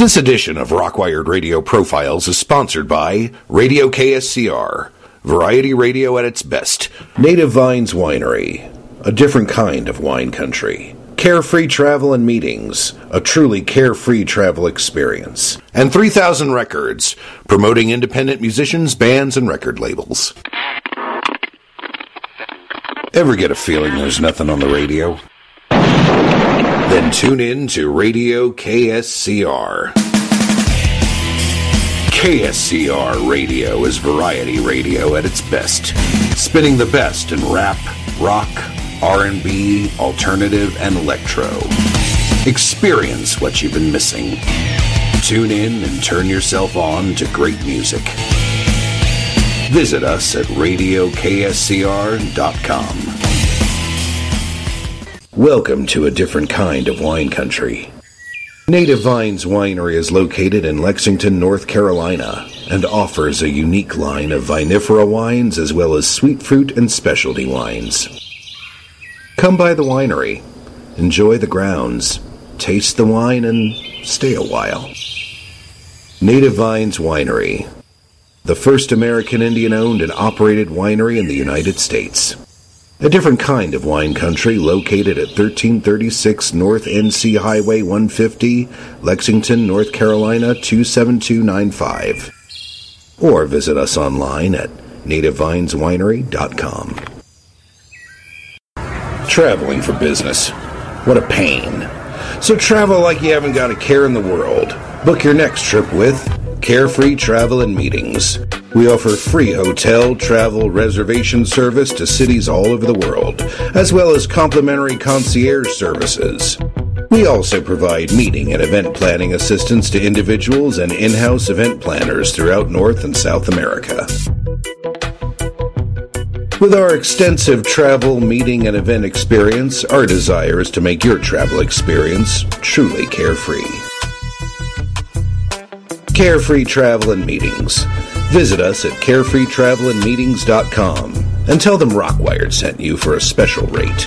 This edition of Rockwired Radio Profiles is sponsored by Radio KSCR, variety radio at its best. Native Vines Winery, a different kind of wine country. Carefree Travel and Meetings, a truly carefree travel experience. And 3000 Records, promoting independent musicians, bands, and record labels. Ever get a feeling there's nothing on the radio? Then tune in to Radio KSCR. KSCR Radio is variety radio at its best, spinning the best in rap, rock, R&B, alternative, and electro. Experience what you've been missing. Tune in and turn yourself on to great music. Visit us at RadioKSCR.com. Welcome to a different kind of wine country. Native Vines Winery is located in Lexington, North Carolina, and offers a unique line of vinifera wines as well as sweet fruit and specialty wines. Come by the winery, enjoy the grounds, taste the wine, and stay a while. Native Vines Winery, the first American Indian-owned and operated winery in the United States. A different kind of wine country located at 1336 North NC Highway 150, Lexington, North Carolina 27295. Or visit us online at nativevineswinery.com. Traveling for business. What a pain. So travel like you haven't got a care in the world. Book your next trip with Carefree Travel and Meetings. We offer free hotel, travel, reservation service to cities all over the world, as well as complimentary concierge services. We also provide meeting and event planning assistance to individuals and in-house event planners throughout North and South America. With our extensive travel, meeting, and event experience, our desire is to make your travel experience truly carefree. Carefree Travel and Meetings. Visit us at carefreetravelandmeetings.com and tell them Rockwired sent you for a special rate.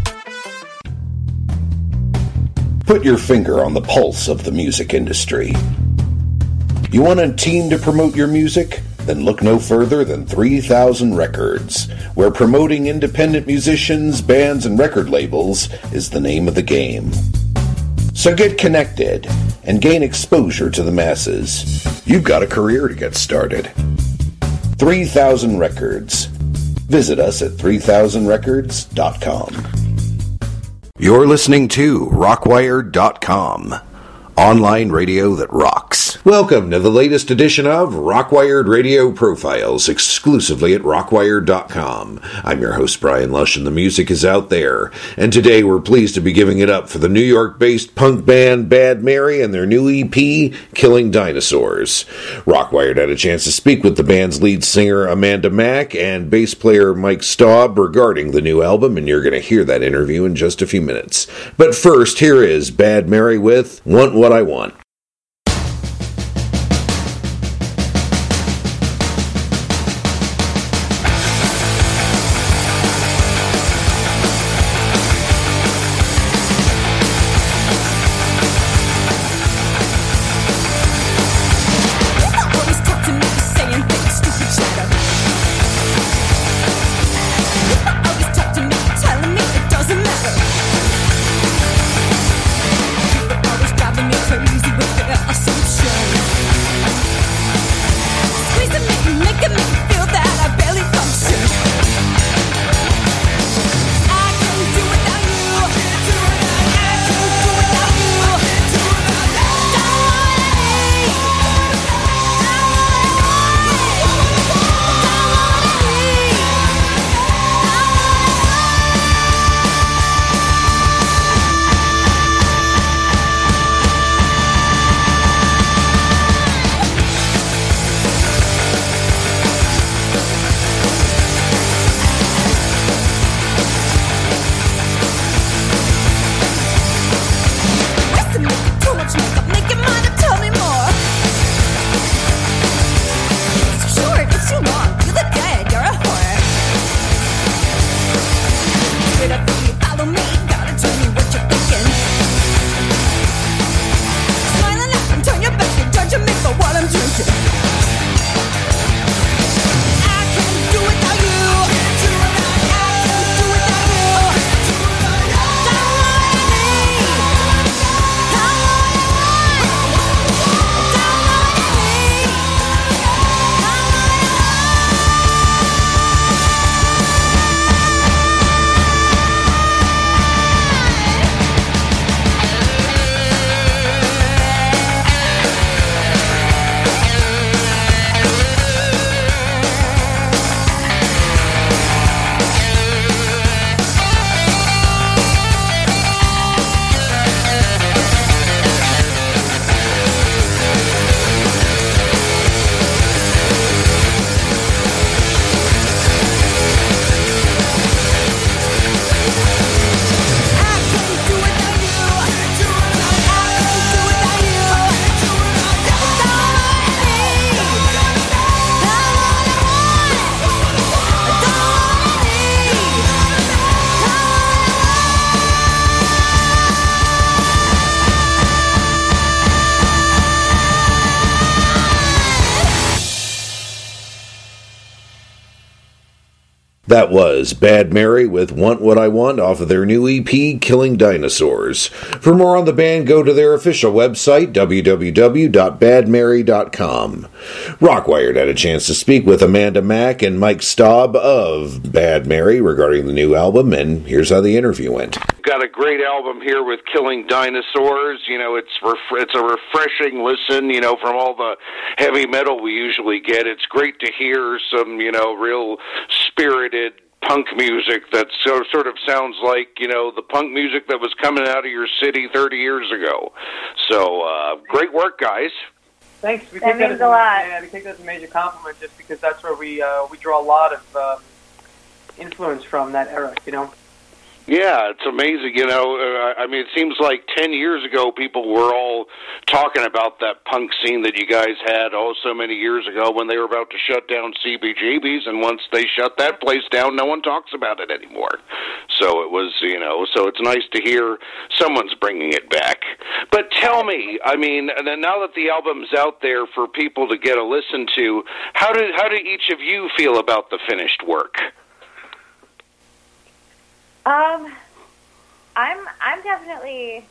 Put your finger on the pulse of the music industry. You want a team to promote your music? Then look no further than 3000 Records, where promoting independent musicians, bands, and record labels is the name of the game. So get connected and gain exposure to the masses. You've got a career to get started. 3000 Records. Visit us at 3000records.com. You're listening to Rockwired.com. Online radio that rocks. Welcome to the latest edition of Rockwired Radio Profiles, exclusively at Rockwired.com. I'm your host, Brian Lush, and the music is out there. And today we're pleased to be giving it up for the New York-based punk band Bad Mary and their new EP, Killing Dinosaurs. Rockwired had a chance to speak with the band's lead singer, Amanda Mack, and bass player Mike Staub regarding the new album, and you're going to hear that interview in just a few minutes. But first, here is Bad Mary with Want What I Want. Driving me crazy. That was Bad Mary with Want What I Want off of their new EP, Killing Dinosaurs. For more on the band, go to their official website, www.badmary.com. Rockwired had a chance to speak with Amanda Mack and Mike Staub of Bad Mary regarding the new album, and here's how the interview went. Got a great album here with Killing Dinosaurs. You know, it's a refreshing listen, you know, from all the heavy metal we usually get. It's great to hear some, you know, real spirited punk music that sort of sounds like, you know, the punk music that was coming out of your city 30 years ago. So, great work, guys. Thanks. That means a lot. Yeah, we take that as a major compliment just because that's where we draw a lot of influence from that era, you know. Yeah, it's amazing, you know. I mean, it seems like 10 years ago people were all talking about that punk scene that you guys had so many years ago when they were about to shut down CBGB's, and once they shut that place down, no one talks about it anymore. So it was, you know, so it's nice to hear someone's bringing it back. But tell me, I mean, now that the album's out there for people to get a listen to, how do each of you feel about the finished work? I'm definitely,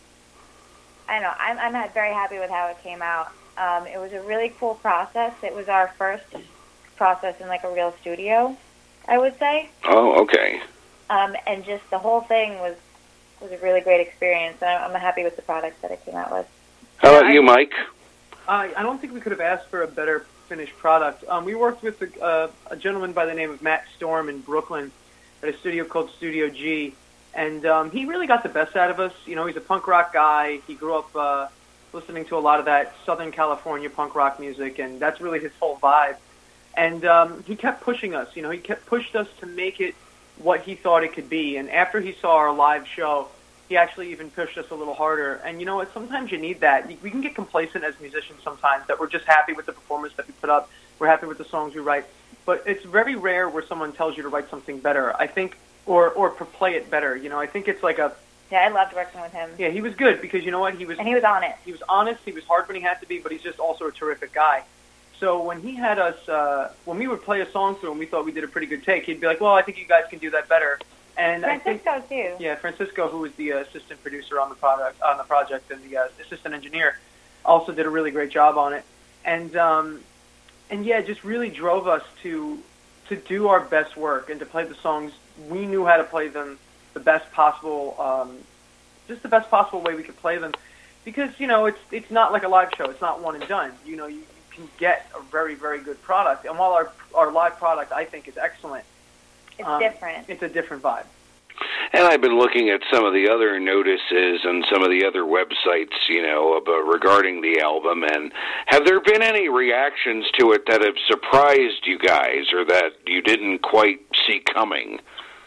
I don't know, I'm not very happy with how it came out. It was a really cool process. It was our first process in like a real studio, I would say. Oh, okay. And just the whole thing was a really great experience. I'm happy with the product that it came out with. How about you, Mike? I don't think we could have asked for a better finished product. We worked with a gentleman by the name of Matt Storm in Brooklyn at a studio called Studio G, and he really got the best out of us. You know, he's a punk rock guy. He grew up listening to a lot of that Southern California punk rock music, and that's really his whole vibe. And he kept pushing us. You know, he kept pushed us to make it what he thought it could be. And after he saw our live show, he actually even pushed us a little harder. And you know what? Sometimes you need that. We can get complacent as musicians sometimes, that we're just happy with the performance that we put up. We're happy with the songs we write. But it's very rare where someone tells you to write something better, I think, or play it better. You know, I think it's like a... Yeah, I loved working with him. Yeah, he was good because, you know what, And he was honest. He was honest, he was hard when he had to be, but he's just also a terrific guy. So when he had us, when we would play a song through and we thought we did a pretty good take, he'd be like, well, I think you guys can do that better. And Francisco, too. Yeah, Francisco, who was the assistant producer on the project, and the assistant engineer, also did a really great job on it. And yeah, it just really drove us to do our best work and to play the songs. We knew how to play them the best possible, just the best possible way we could play them, because you know it's not like a live show. It's not one and done. You know, you can get a very, very good product. And while our live product, I think, is excellent, it's different. It's a different vibe. And I've been looking at some of the other notices and some of the other websites, you know, about regarding the album. And have there been any reactions to it that have surprised you guys or that you didn't quite see coming?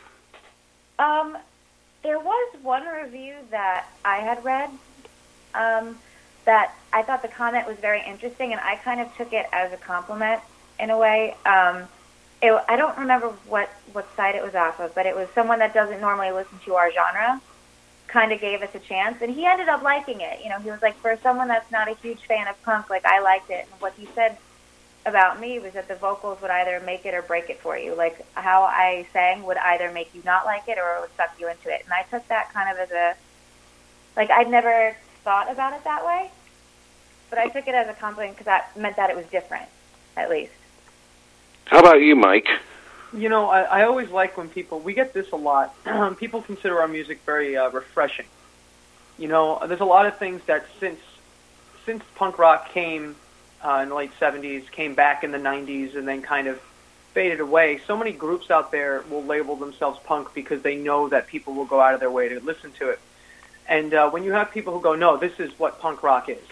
There was one review that I had read that I thought the comment was very interesting, and I kind of took it as a compliment in a way. I don't remember what site it was off of, but it was someone that doesn't normally listen to our genre kind of gave us a chance, and he ended up liking it. You know, he was like, for someone that's not a huge fan of punk, like, I liked it. And what he said about me was that the vocals would either make it or break it for you. Like, how I sang would either make you not like it or it would suck you into it. And I took that kind of as a, like, I'd never thought about it that way, but I took it as a compliment because that meant that it was different, at least. How about you, Mike? You know, I always like when we get this a lot, people consider our music very refreshing. You know, there's a lot of things that since punk rock came in the late 70s, came back in the 90s, and then kind of faded away, so many groups out there will label themselves punk because they know that people will go out of their way to listen to it. And when you have people who go, no, this is what punk rock is,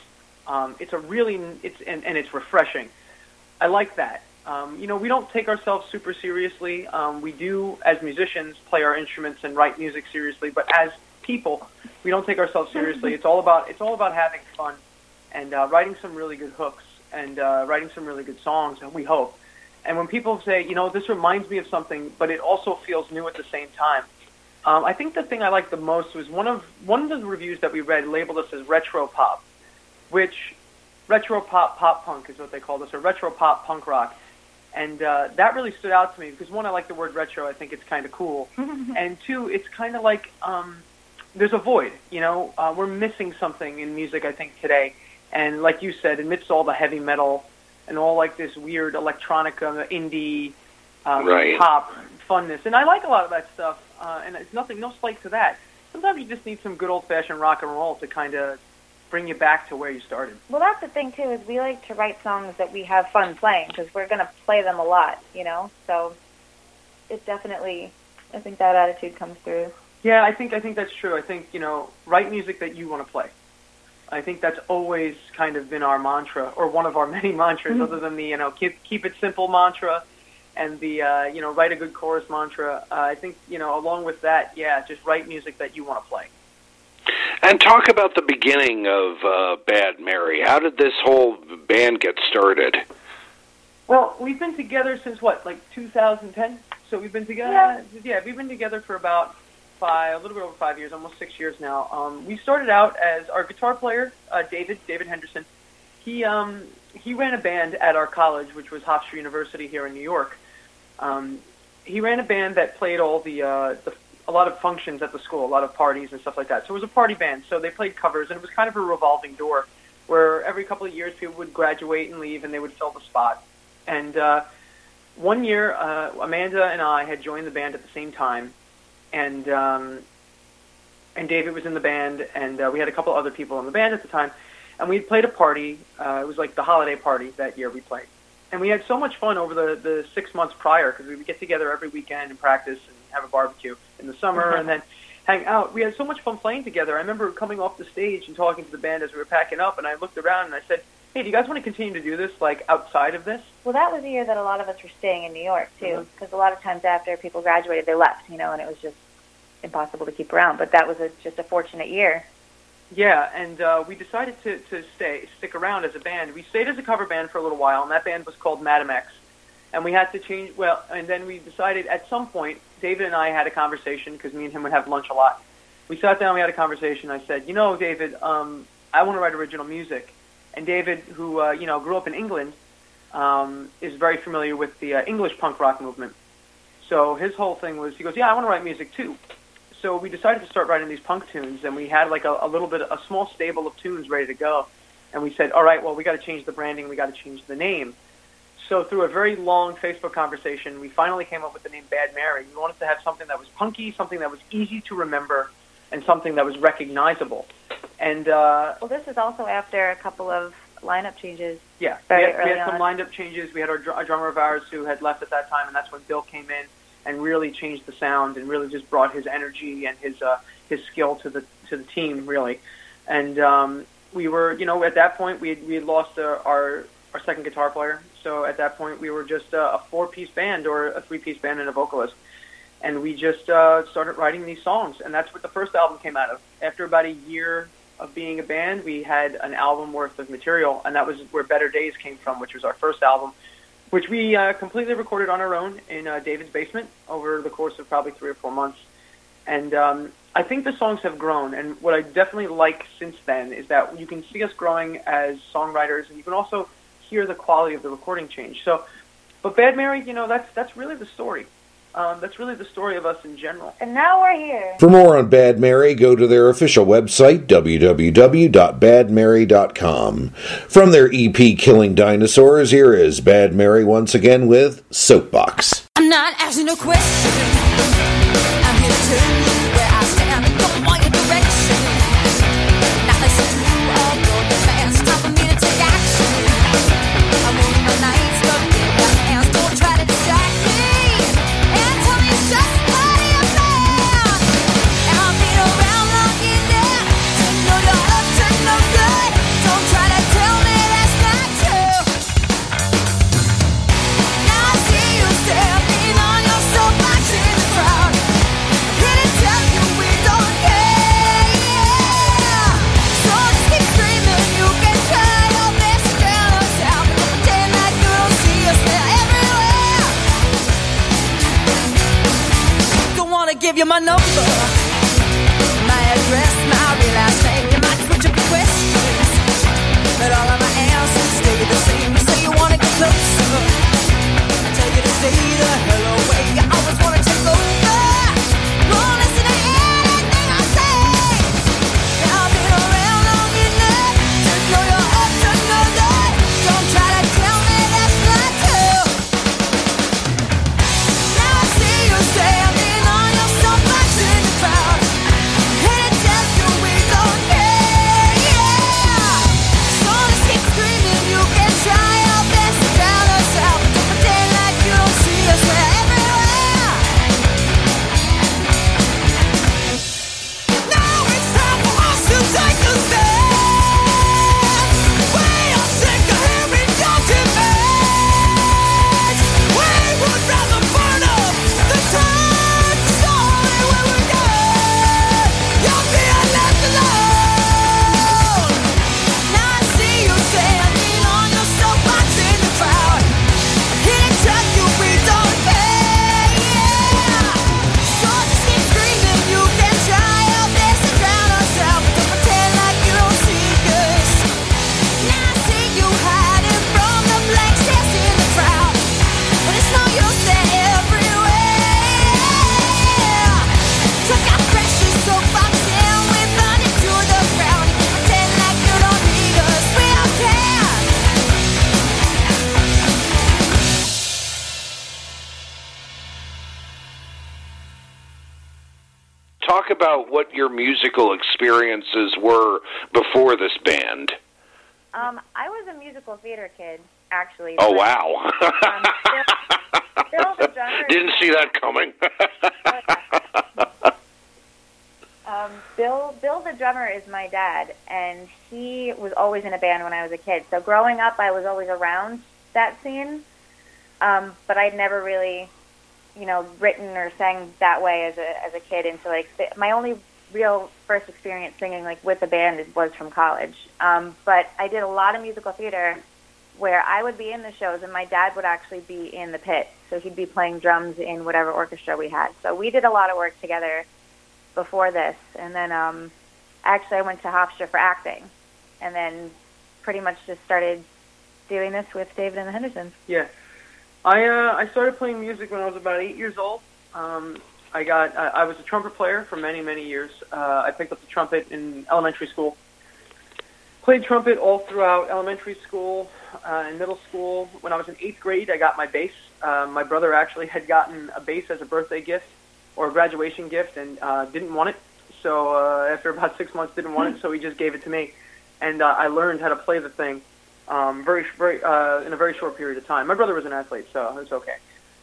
it's refreshing. I like that. You know, we don't take ourselves super seriously. We do, as musicians, play our instruments and write music seriously, but as people, we don't take ourselves seriously. It's all about having fun and writing some really good hooks and writing some really good songs, and we hope. And when people say, you know, this reminds me of something, but it also feels new at the same time, I think the thing I liked the most was one of the reviews that we read labeled us as retro pop, which retro pop punk is what they called us, or retro pop punk rock. And that really stood out to me because, one, I like the word retro. I think it's kind of cool. And two, it's kind of like there's a void, we're missing something in music, I think, today. And like you said, amidst all the heavy metal and all like this weird electronica, indie, pop funness, and I like a lot of that stuff, and it's no slight to that. Sometimes you just need some good old-fashioned rock and roll to kind of bring you back to where you started. Well, that's the thing, too, is we like to write songs that we have fun playing because we're going to play them a lot, So it definitely, I think that attitude comes through. Yeah, I think that's true. I think, write music that you want to play. I think that's always kind of been our mantra, or one of our many mantras, other than the, keep it simple mantra and the, write a good chorus mantra. I think, along with that, just write music that you want to play. And talk about the beginning of Bad Mary. How did this whole band get started? Well, we've been together since, 2010? So we've been together, we've been together for about a little bit over 5 years, almost 6 years now. We started out as our guitar player, David Henderson. He ran a band at our college, which was Hofstra University here in New York. He ran a band that played all a lot of functions at the school, a lot of parties and stuff like that. So it was a party band. So they played covers, and it was kind of a revolving door where every couple of years people would graduate and leave, and they would fill the spot. And one year, Amanda and I had joined the band at the same time. And David was in the band, and we had a couple other people in the band at the time, and we played a party. It was like the holiday party that year we played, and we had so much fun over the 6 months prior because we would get together every weekend and practice and have a barbecue in the summer and then hang out. We had so much fun playing together. I remember coming off the stage and talking to the band as we were packing up, and I looked around and I said, "Hey, do you guys want to continue to do this outside of this?" Well, that was the year that a lot of us were staying in New York, too, because a lot of times after people graduated, they left, and it was just impossible to keep around. But that was just a fortunate year. Yeah, and we decided to stick around as a band. We stayed as a cover band for a little while, and that band was called Madam X. And we had to change, and then we decided at some point, David and I had a conversation, because me and him would have lunch a lot. We sat down, we had a conversation. I said, David, I want to write original music. And David, who, grew up in England, is very familiar with the English punk rock movement. So his whole thing was, he goes, I want to write music too. So we decided to start writing these punk tunes, and we had a small stable of tunes ready to go. And we said, all right, well, we got to change the branding, we got to change the name. So through a very long Facebook conversation, we finally came up with the name Bad Mary. We wanted to have something that was punky, something that was easy to remember, and something that was recognizable. And well, this is also after a couple of lineup changes. Yeah, we had some lineup changes. We had our drummer of ours who had left at that time, and that's when Bill came in and really changed the sound and really just brought his energy and his skill to the team, really. And we were, at that point we had lost our second guitar player. So at that point we were just a 4-piece band or a 3-piece band and a vocalist. And we just started writing these songs, and that's what the first album came out of. After about a year of being a band, we had an album worth of material, and that was where Better Days came from, which was our first album, which we completely recorded on our own in David's basement over the course of probably 3 or 4 months. And I think the songs have grown, and what I definitely like since then is that you can see us growing as songwriters, and you can also hear the quality of the recording change. So, but Bad Mary, that's really the story. That's really the story of us in general. And now we're here. For more on Bad Mary, go to their official website, www.badmary.com. From their EP, Killing Dinosaurs, here is Bad Mary once again with Soapbox. I'm not asking a question. I'm here to tell you where I stand and don't want your direction. Now listen to all your demands. Time for me to take action. I'm moving my nights, but in my hands. Don't try to distract me. Give you my number, my address, my real last name. You might switch up your questions, but all of my answers stay the same. You say you wanna get closer, about what your musical experiences were before this band. I was a musical theater kid, actually. Oh, but, wow. Bill the drummer. Didn't see that coming. Bill the drummer is my dad, and he was always in a band when I was a kid. So growing up, I was always around that scene, but I'd never really, written or sang that way as a kid. And so my only real first experience singing with a band was from college. But I did a lot of musical theater where I would be in the shows and my dad would actually be in the pit. So he'd be playing drums in whatever orchestra we had. So we did a lot of work together before this. And then actually I went to Hofstra for acting and then pretty much just started doing this with David and the Hendersons. Yeah. I started playing music when I was about 8 years old. I was a trumpet player for many, many years. I picked up the trumpet in elementary school. Played trumpet all throughout elementary school and middle school. When I was in 8th grade, I got my bass. My brother actually had gotten a bass as a birthday gift or a graduation gift and didn't want it. So after about 6 months, didn't want it, so he just gave it to me. And I learned how to play the thing in a very short period of time. My brother was an athlete, so it's okay.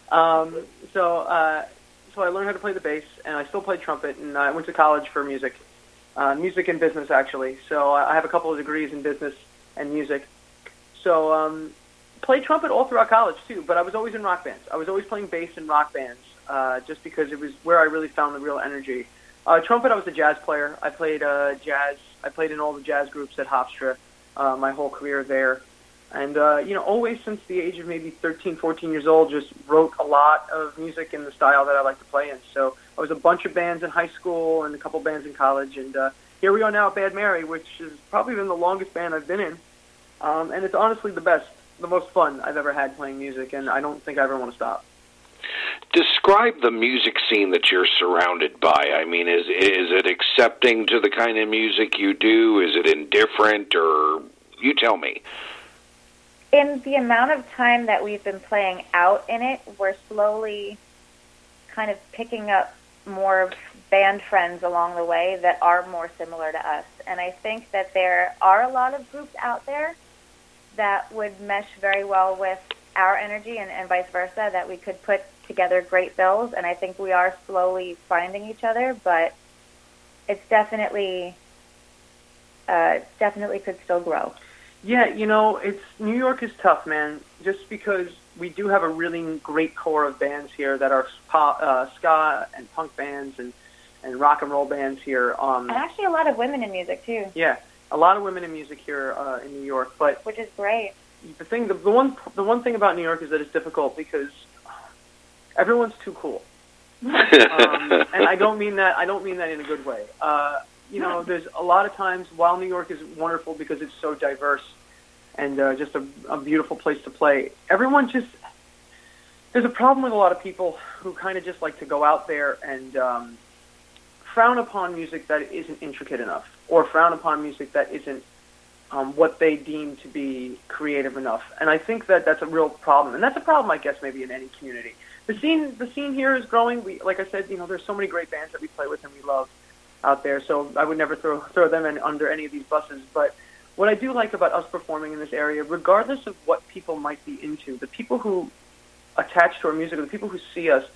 So I learned how to play the bass, and I still played trumpet, and I went to college for music and business, actually. So I have a couple of degrees in business and music. So played trumpet all throughout college, too, but I was always in rock bands. I was always playing bass in rock bands just because it was where I really found the real energy. Trumpet, I was a jazz player. I played jazz. I played in all the jazz groups at Hofstra my whole career there. And, always since the age of maybe 13, 14 years old, just wrote a lot of music in the style that I like to play in. So I was a bunch of bands in high school and a couple bands in college. And here we are now at Bad Mary, which has probably been the longest band I've been in. And it's honestly the most fun I've ever had playing music, and I don't think I ever want to stop. Describe the music scene that you're surrounded by. I mean, is it accepting to the kind of music you do? Is it indifferent? Or you tell me. In the amount of time that we've been playing out in it, we're slowly kind of picking up more band friends along the way that are more similar to us. And I think that there are a lot of groups out there that would mesh very well with our energy and vice versa, that we could put together great bills. And I think we are slowly finding each other, but it's definitely could still grow. Yeah, New York is tough, man, just because we do have a really great core of bands here that are ska and punk bands and rock and roll bands here. And actually a lot of women in music, too. Yeah, a lot of women in music here in New York. But which is great. The one thing about New York is that it's difficult because everyone's too cool. And I don't mean that in a good way. There's a lot of times while New York is wonderful because it's so diverse and just a beautiful place to play, there's a problem with a lot of people who kind of just like to go out there and frown upon music that isn't intricate enough or frown upon music that isn't what they deem to be creative enough. And I think that that's a real problem. And that's a problem, I guess, maybe in any community. The scene here is growing. Like I said, there's so many great bands that we play with and we love out there, so I would never throw them in under any of these buses. But what I do like about us performing in this area, regardless of what people might be into, the people who attach to our music, or the people who see us,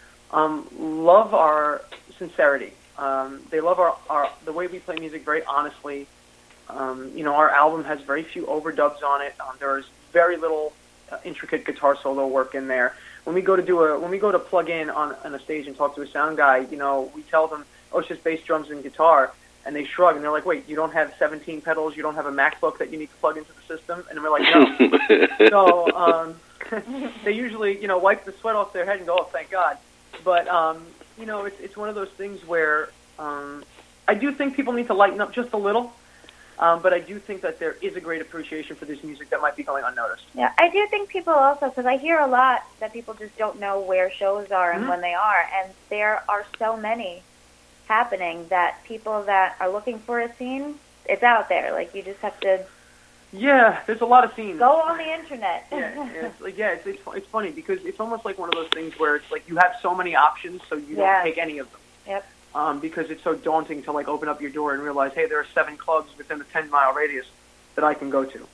love our sincerity. They love our the way we play music very honestly. Our album has very few overdubs on it. There's very little intricate guitar solo work in there. When we go to plug in on a stage and talk to a sound guy, we tell them, oh, it's just bass, drums, and guitar, and they shrug, and they're like, wait, you don't have 17 pedals, you don't have a MacBook that you need to plug into the system? And we're like, no. So they usually, wipe the sweat off their head and go, oh, thank God. But, it's one of those things where I do think people need to lighten up just a little, but I do think that there is a great appreciation for this music that might be going unnoticed. Yeah, I do think people also, because I hear a lot that people just don't know where shows are and when they are, and there are so many happening that people that are looking for a scene, it's out there. Like, you just have to... Yeah, there's a lot of scenes. Go on the internet. It's funny because it's almost like one of those things where it's like you have so many options, so you don't take any of them. Yep. because it's so daunting to like open up your door and realize, hey, there are 7 clubs within a 10-mile radius that I can go to.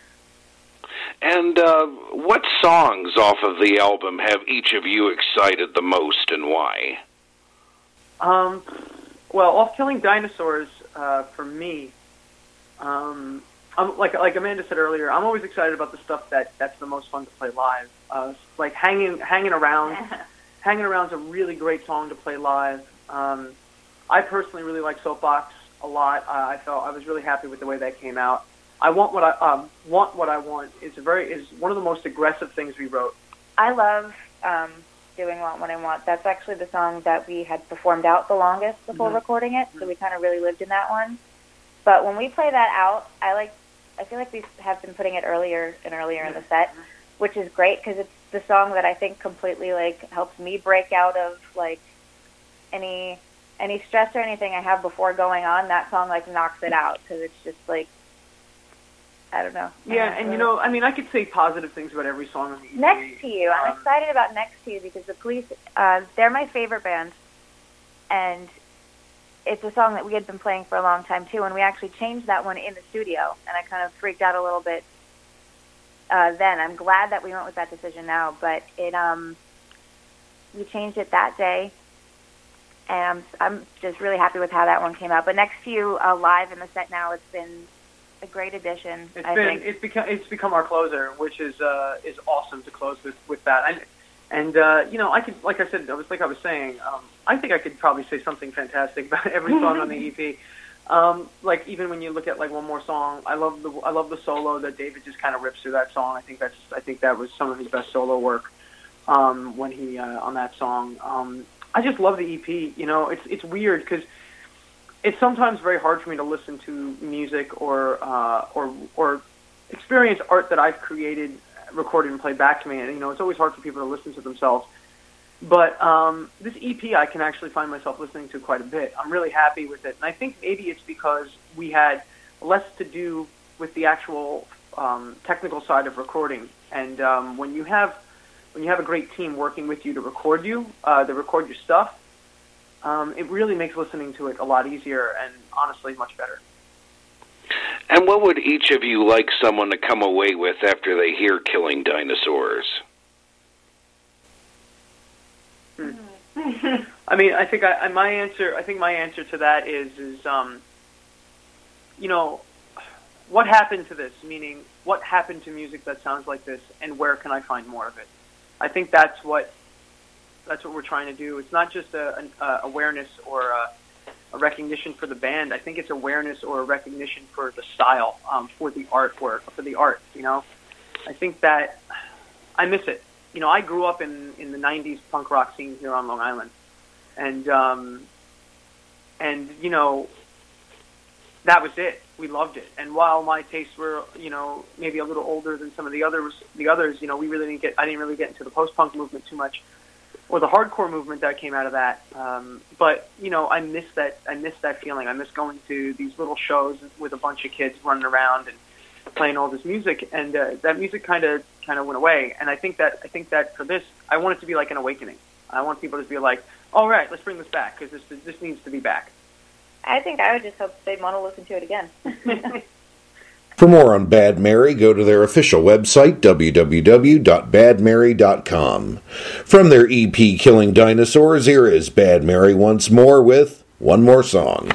And what songs off of the album have each of you excited the most, and why? Well, off Killing Dinosaurs, for me, I'm, like Amanda said earlier, I'm always excited about the stuff that's the most fun to play live. Like hanging around. Hanging Around's a really great song to play live. I personally really like Soapbox a lot. I was really happy with the way that came out. I Want What I Want is one of the most aggressive things we wrote. I love doing Want What I Want. That's actually the song that we had performed out the longest before recording it, so we kind of really lived in that one. But when we play that out, I feel like we have been putting it earlier and earlier in the set, which is great because it's the song that I think completely like helps me break out of like any stress or anything I have before going on. That song like knocks it out because it's just like, I don't know. Yeah, and you know, I mean, I could say positive things about every song on the EP. Next to You. I'm excited about Next to You because the Police, they're my favorite band, and it's a song that we had been playing for a long time too, and we actually changed that one in the studio, and I kind of freaked out a little bit then. I'm glad that we went with that decision now, but we changed it that day, and I'm just really happy with how that one came out. But Next to You live in the set now, it's been a great addition. It's become our closer, which is awesome to close with that. And you know, I could, like I said, I was saying, I think I could probably say something fantastic about every song on the EP. Like even when you look at like One More Song, I love the solo that David just kind of rips through that song. I think that was some of his best solo work when he on that song. I just love the EP. You know, it's weird because it's sometimes very hard for me to listen to music or experience art that I've created, recorded, and played back to me. And you know, it's always hard for people to listen to themselves. But this EP, I can actually find myself listening to quite a bit. I'm really happy with it, and I think maybe it's because we had less to do with the actual technical side of recording. And when you have a great team working with you to record your stuff, it really makes listening to it a lot easier and honestly much better. And what would each of you like someone to come away with after they hear Killing Dinosaurs? I mean, I think my answer to that is you know, what happened to this? Meaning, what happened to music that sounds like this, and where can I find more of it? I think that's what we're trying to do. It's not just an awareness or a recognition for the band. I think it's awareness or a recognition for the style, for the artwork, for the art. You know, I think that I miss it. You know, I grew up in the '90s punk rock scene here on Long Island, and you know, that was it. We loved it. And while my tastes were, you know, maybe a little older than some of the others, you know, I didn't really get into the post-punk movement too much, or the hardcore movement that came out of that. But you know, I miss that feeling. I miss going to these little shows with a bunch of kids running around and playing all this music, and that music kind of went away. And I think that for this, I want it to be like an awakening. I want people to be like, all right, let's bring this back because this needs to be back. I think I would just hope they'd want to listen to it again. For more on Bad Mary, go to their official website, www.badmary.com. From their EP, Killing Dinosaurs, here is Bad Mary once more with One More Song.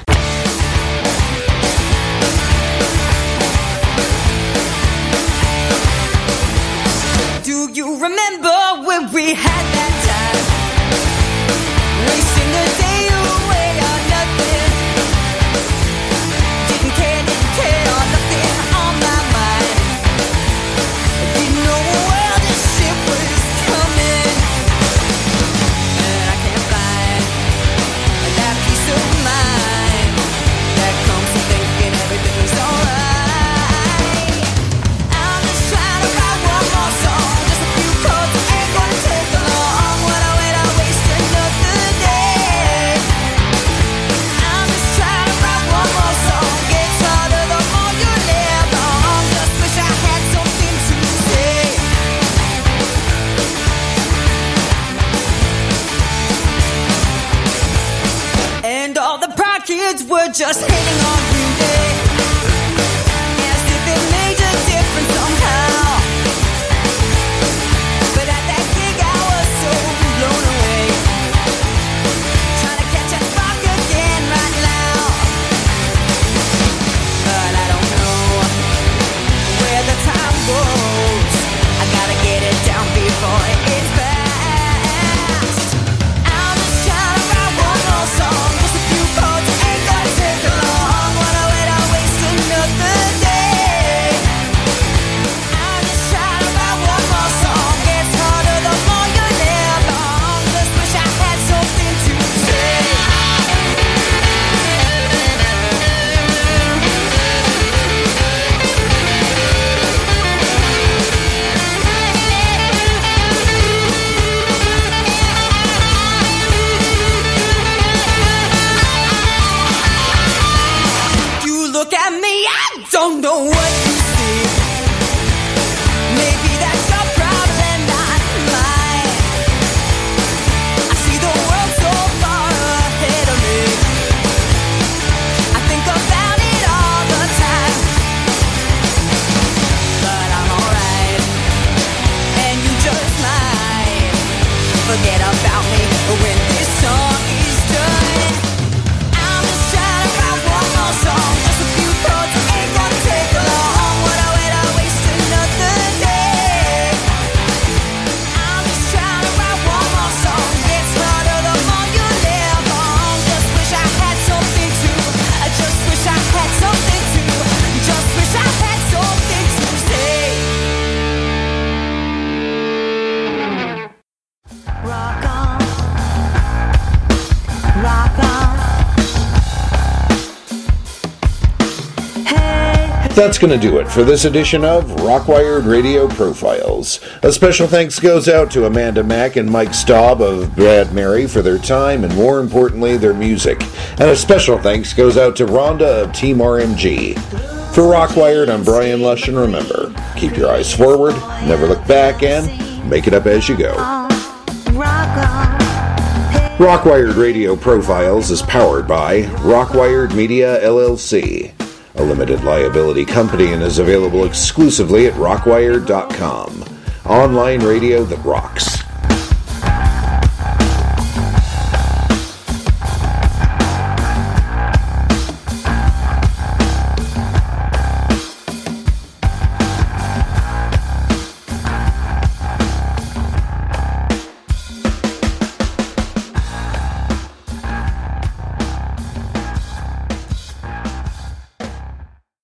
Do you remember when we had that time? Wasting the day away on nothing. Didn't care, nothing on my mind. Didn't know where this shit was coming. And I can't find that peace of mind that comes from thinking everything's alright. I'm just trying to write one more song, just a few chords, ain't gonna take long. just hating on Green Day, as if it made a difference somehow. But at that gig I was so blown away, trying to catch a spark again right now. But I don't know where the time goes. I gotta get it down before it's past. I'm just trying to write one more song, just a few chords, ain't gonna take long. Wanna wait, I'll waste another day. I'm just trying to write one more song, gets harder the more you're there long. Just wish I had something to say. You look at me, I don't know what you see. Maybe that's your problem, not mine. I see the world so far ahead of me. I think about it all the time. But I'm alright, and you just might forget about me when this song is done. I'm just trying to write one more song, just a few chords, ain't gonna take long. Wanna wait, I'll waste another day. I'm just trying to write one more song, gets harder the more you live on. Just wish I had something to, I just wish I had something to, just wish I had something to say. Rock on, rock on. Hey. That's going to do it for this edition of Rockwired Radio Profiles. A special thanks goes out to Amanda Mack and Mike Staub of Brad Mary for their time and, more importantly, their music. And a special thanks goes out to Rhonda of Team RMG. For Rockwired, I'm Brian Lush, and remember, keep your eyes forward, never look back, and make it up as you go. Rockwired Radio Profiles is powered by Rockwired Media, LLC, a limited liability company, and is available exclusively at rockwired.com. Online radio that rocks.